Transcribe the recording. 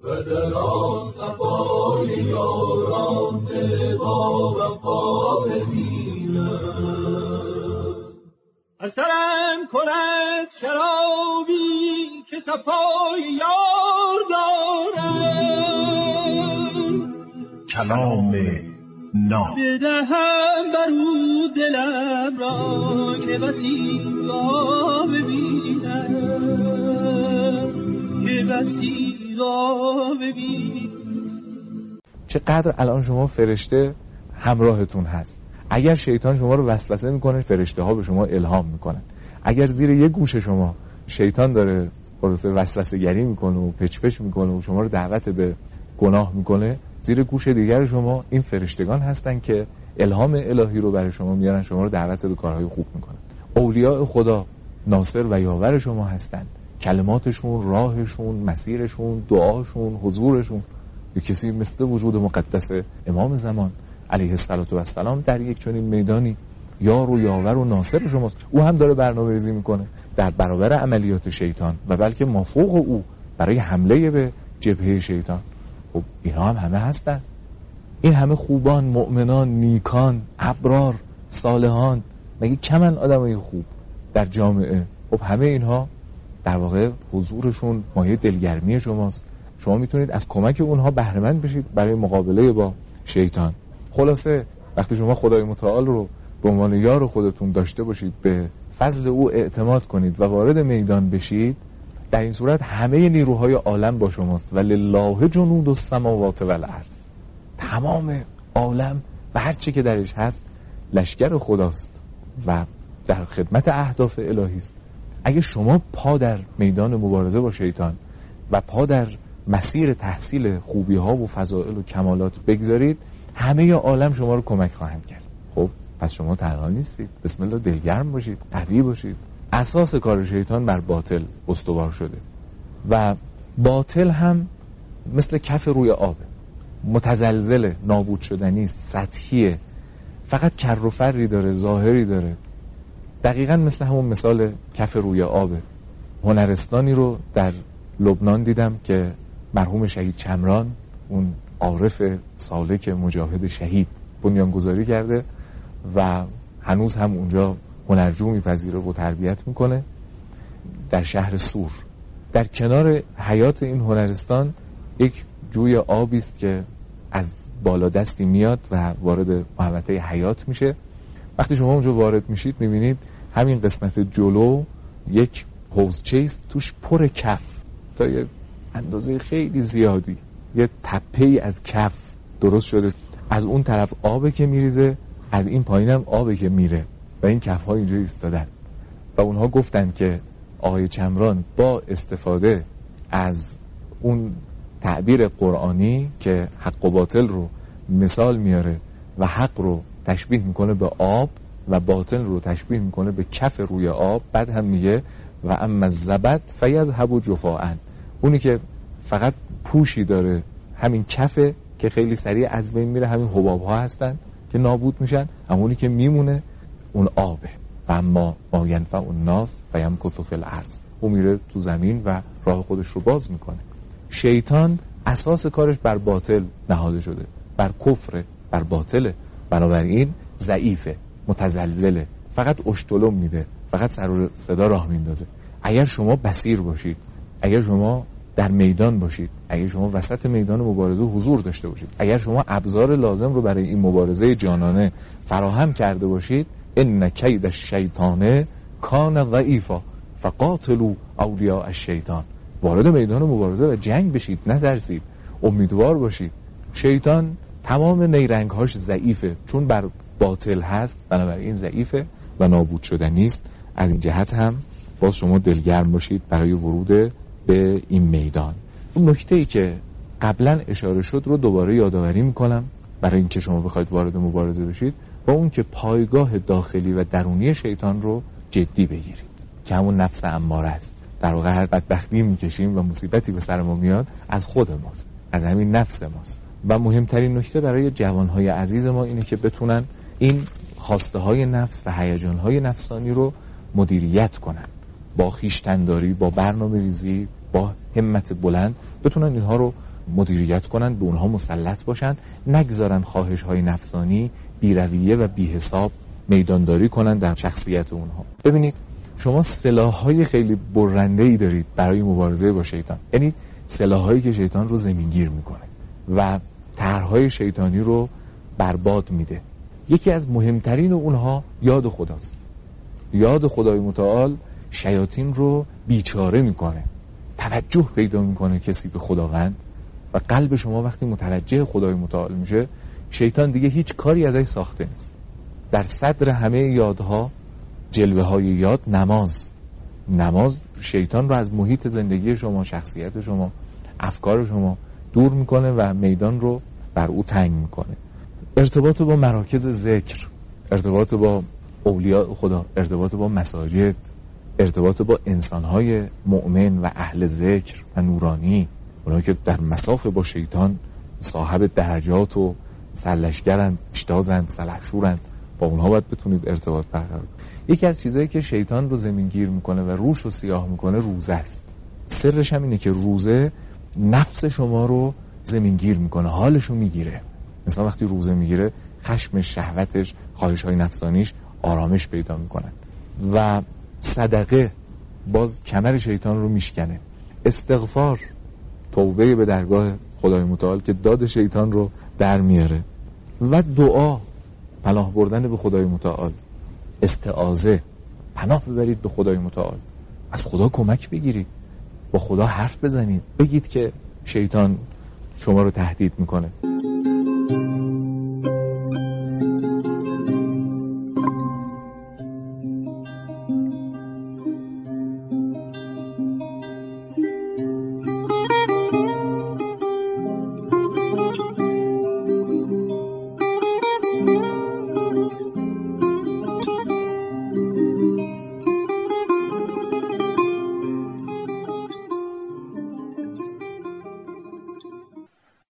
و در آن صفای یاران با وفا ببینم. اثرم کند شرابی که صفای یار دارم، کلام ناب بدهم برو دلم را که بسی را ببینم، که بسی را ببینم. چقدر الان شما فرشته همراهتون هست. اگر شیطان شما رو وسوسه میکنه، فرشته ها به شما الهام میکنن. اگر زیر یک گوش شما شیطان داره وسوسه گری میکنه و پچ پچ میکنه و شما رو دعوت به گناه میکنه، زیر گوش دیگر شما این فرشتگان هستن که الهام الهی رو برای شما میارن، شما رو دعوت به کارهای خوب میکنن. اولیاء خدا ناصر و یاور شما هستن. کلماتشون، راهشون، مسیرشون، دعاشون، حضورشون یه کسی مثل وجود مقدس امام زمان علیه السلام در یک چنین میدانی یار و یاور و ناصر شماست. او هم داره برنامه‌ریزی میکنه در برابر عملیات شیطان و بلکه مافوق او برای حمله به جبهه شیطان. خب اینا هم همه هستن. این همه خوبان، مؤمنان، نیکان، ابرار، صالحان، مگه کمن آدمای خوب در جامعه؟ خب همه اینها در واقع حضورشون مایه دلگرمی شماست. شما میتونید از کمک اونها بهره مند بشید برای مقابله با شیطان. خلاصه وقتی شما خدای متعال رو به عنوان یار خودتون داشته باشید، به فضل او اعتماد کنید و وارد میدان بشید، در این صورت همه نیروهای عالم با شماست. ولله جنود السماوات والارض. تمام عالم و هر چی که درش هست لشکر خداست و در خدمت اهداف الهی است. اگه شما پا در میدان مبارزه با شیطان و پا در مسیر تحصیل خوبی ها و فضائل و کمالات بگذارید، همه عالم شما رو کمک خواهند کرد. خب پس شما تنها نیستید. بسم الله، دلگرم باشید، قوی باشید. اساس کار شیطان بر باطل استوار شده و باطل هم مثل کف روی آبه، متزلزله، نابود شدنی است، سطحیه، فقط کر و فری داره، ظاهری داره. دقیقاً مثل همون مثال کف روی آبه. هنرستانی رو در لبنان دیدم که مرحوم شهید چمران، اون عارف سالک مجاهد شهید، بنیانگذاری کرده و هنوز هم اونجا هنرجو میپذیره و تربیت میکنه در شهر سور. در کنار حیات این هنرستان یک جوی آبی است که از بالا دستی میاد و وارد محوطه حیات میشه. وقتی شما اونجا وارد میشید میبینید همین قسمت جلو یک حوضچه است، توش پر کف تا یه اندازه خیلی زیادی، یه تپه‌ای از کف درست شده. از اون طرف آبه که میریزه، از این پایینم آبه که میره و این کف‌ها اینجا ایستادن و اونها گفتن که آقای چمران با استفاده از اون تعبیر قرآنی که حق و باطل رو مثال میاره و حق رو تشبیه میکنه به آب و باطل رو تشبیه میکنه به کف روی آب، بعد هم میگه و اما الزبد فیذهب جفاء، اونی که فقط پوشی داره همین کفه که خیلی سریع از بین میره، همین حباب ها هستن که نابود میشن، اما اونی که میمونه اون آبه. و اما ما ینفع الناس فیمکث فی الارض، اون میره تو زمین و راه خودش رو باز میکنه. شیطان اساس کارش بر باطل نهاده شده، بر کفر، بر باطله، بنابراین ضعیفه، متزلزله، فقط اشتلم میده، فقط سر و صدا راه میندازه. اگر شما بصیر باشید، اگر شما در میدان باشید، اگر شما وسط میدان مبارزه حضور داشته باشید، اگر شما ابزار لازم رو برای این مبارزه جانانه فراهم کرده باشید، ان کید الشیطان کان ضعیفا فقاتلوا اولیاء الشیطان، وارد میدان مبارزه و جنگ بشید، نترسید، امیدوار باشید. شیطان تمام نیرنگ‌هاش ضعیفه، چون بر باطل هست، بنابراین ضعیفه و نابود شدنی است. از این جهت هم باز شما دلگرم باشید برای ورود به این میدان. اون نکته‌ای که قبلا اشاره شد رو دوباره یادآوری میکنم برای اینکه شما بخواید وارد مبارزه بشید، با اون که پایگاه داخلی و درونی شیطان رو جدی بگیرید که همون نفس اماره است. در واقع هر بدبختی میکشیم و مصیبتی به سر ما میاد از خود ماست، از همین نفس ماست. و مهمترین نکته برای جوانهای عزیز ما اینه که بتونن این خواسته های نفس و هیجان های نفسانی رو مدیریت کنن با خویشتن‌داری، با برنامه‌ریزی، با همت بلند بتونن اینها رو مدیریت کنن، به اونها مسلط باشن، نگذارن خواهش‌های نفسانی، بی‌رویه و بی‌حساب میدانداری کنن در شخصیت اونها. ببینید شما سلاح‌های خیلی برنده‌ای دارید برای مبارزه با شیطان، یعنی سلاح‌هایی که شیطان رو زمینگیر میکنه و طرح‌های شیطانی رو برباد میده. یکی از مهمترین اونها یاد خداست. یاد خدای متعال شیاطین رو بیچاره میکنه، توجه پیدا میکنه کسی به خداوند و قلب شما وقتی متوجه خدای متعال میشه، شیطان دیگه هیچ کاری ازش ساخته نیست. در صدر همه یادها، جلوه های یاد، نماز شیطان رو از محیط زندگی شما، شخصیت شما، افکار شما دور میکنه و میدان رو بر او تنگ میکنه. ارتباط با مراکز ذکر، ارتباط با اولیاء خدا، ارتباط با مساجد، ارتباط با انسانهای مؤمن و اهل ذکر و نورانی، اونایی که در مسافه با شیطان صاحب درجات و سرلشگرند، اشتازند، سلحشورند، با اونها باید بتونید ارتباط برقرار کنید. یکی از چیزایی که شیطان رو زمینگیر میکنه و روش رو سیاه میکنه روزه است. سرش هم اینه که روزه نفس شما رو زمینگیر میکنه، حالش رو میگیره. مثلا وقتی روزه میگیره خشمش، شهوتش، خواهش‌های نفسانیش آرامش پیدا میکنن. و صدقه باز کمر شیطان رو میشکنه. استغفار، توبه به درگاه خدای متعال که داد شیطان رو در میاره. و دعا، پناه بردن به خدای متعال. استعاذه، پناه ببرید به خدای متعال، از خدا کمک بگیرید، با خدا حرف بزنید، بگید که شیطان شما رو تهدید میکنه.